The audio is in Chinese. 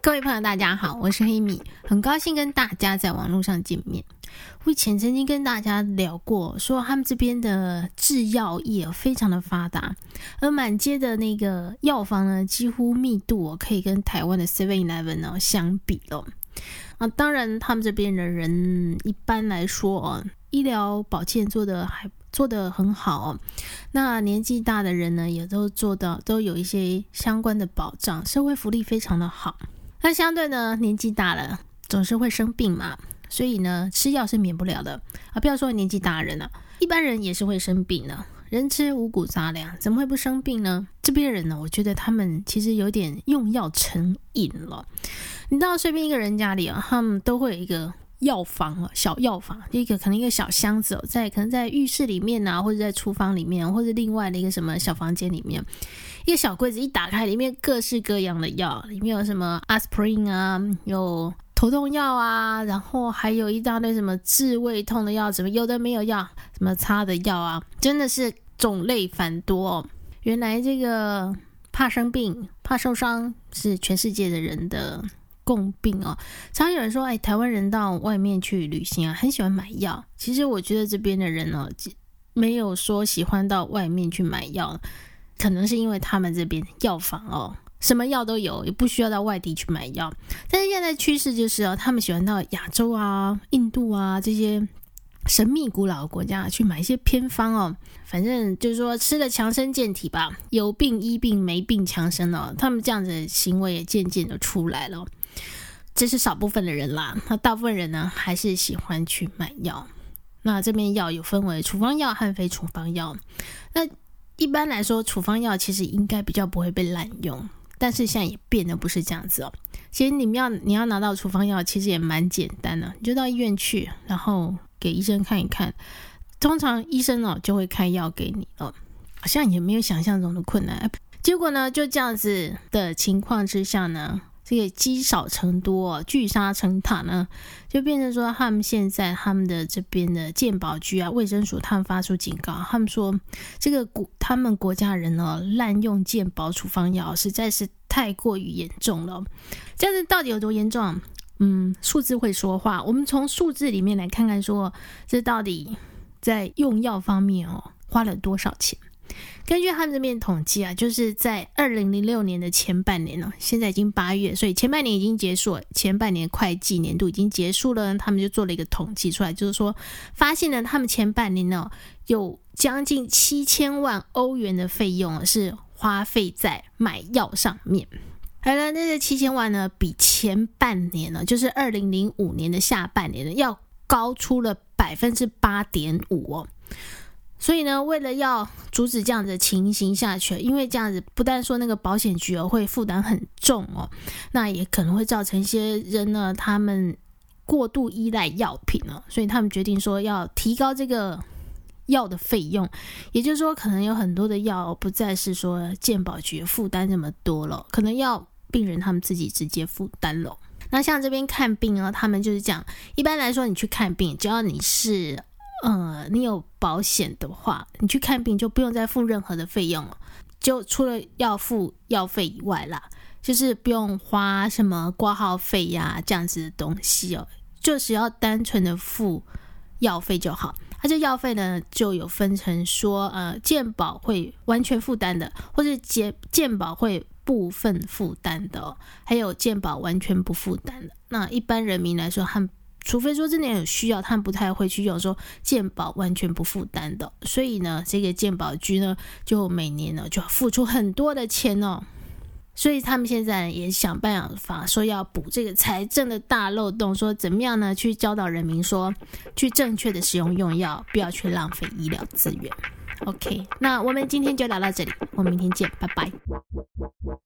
各位朋友大家好，我是黑米，很高兴跟大家在网络上见面。我以前曾经跟大家聊过，说他们这边的制药业非常的发达，而满街的那个药房呢，几乎密度可以跟台湾的 7-Eleven 相比了。当然他们这边的人一般来说医疗保健做得很好那年纪大的人呢，也都有一些相关的保障，社会福利非常的好。那相对呢，年纪大了总是会生病嘛，所以呢，吃药是免不了的不要说年纪大的人一般人也是会生病的。人吃五谷杂粮，怎么会不生病呢？这边人呢，我觉得他们其实有点用药成瘾了。你到随便一个人家里他们都会有一个药房小药房，可能一个小箱子可能在浴室里面或者在厨房里面，或者另外的一个什么小房间里面，一个小柜子一打开，里面各式各样的药，里面有什么 aspirin 有头痛药然后还有一大堆什么治胃痛的药，什么有的没有药，什么擦的药真的是种类繁多原来这个怕生病怕受伤是全世界的人的共病常有人说台湾人到外面去旅行很喜欢买药。其实我觉得这边的人没有说喜欢到外面去买药，可能是因为他们这边药房什么药都有，也不需要到外地去买药。但是现在趋势就是他们喜欢到亚洲印度这些神秘古老的国家去买一些偏方反正就是说吃了强身健体吧，有病医病，没病强身他们这样子的行为也渐渐的出来了。这是少部分的人啦，那大部分人呢还是喜欢去买药。那这边药有分为处方药和非处方药。那一般来说处方药其实应该比较不会被滥用，但是现在也变得不是这样子其实你要拿到处方药其实也蛮简单的，你就到医院去，然后给医生看一看，通常医生就会开药给你好像也没有想象中的困难。结果呢，就这样子的情况之下呢，这个积少成多聚沙成塔呢，就变成说他们现在他们的这边的健保局卫生署他们发出警告，他们说这个他们国家人滥用健保处方药实在是太过于严重了。这样子到底有多严重？数字会说话，我们从数字里面来看看说这到底在用药方面花了多少钱。根据他们这边统计就是在2006年的前半年现在已经8月，所以前半年已经结束了，前半年会计年度已经结束了，他们就做了一个统计出来，就是说发现了他们前半年有将近7000万欧元的费用是花费在买药上面。而呢，那个7000万呢，比前半年就是2005年的下半年要高出了 8.5% 所以呢，为了要阻止这样的情形下去，因为这样子不但说那个保险局会负担很重那也可能会造成一些人呢，他们过度依赖药品所以他们决定说要提高这个药的费用，也就是说可能有很多的药不再是说健保局负担这么多了，可能要病人他们自己直接负担了。那像这边看病他们就是讲，一般来说你去看病，只要你是你有保险的话，你去看病就不用再付任何的费用了，就除了要付药费以外啦，就是不用花什么挂号费这样子的东西就只要单纯的付药费就好。这药费呢就有分成说健保会完全负担的，或是健保会部分负担的还有健保完全不负担的。那一般人民来说，他们除非说真的有需要，他们不太会去用说健保完全不负担的。所以呢，这个健保局呢就每年呢就要付出很多的钱所以他们现在也想办法说要补这个财政的大漏洞，说怎么样呢去教导人民说去正确的使用用药，不要去浪费医疗资源。OK， 那我们今天就聊到这里，我们明天见，拜拜。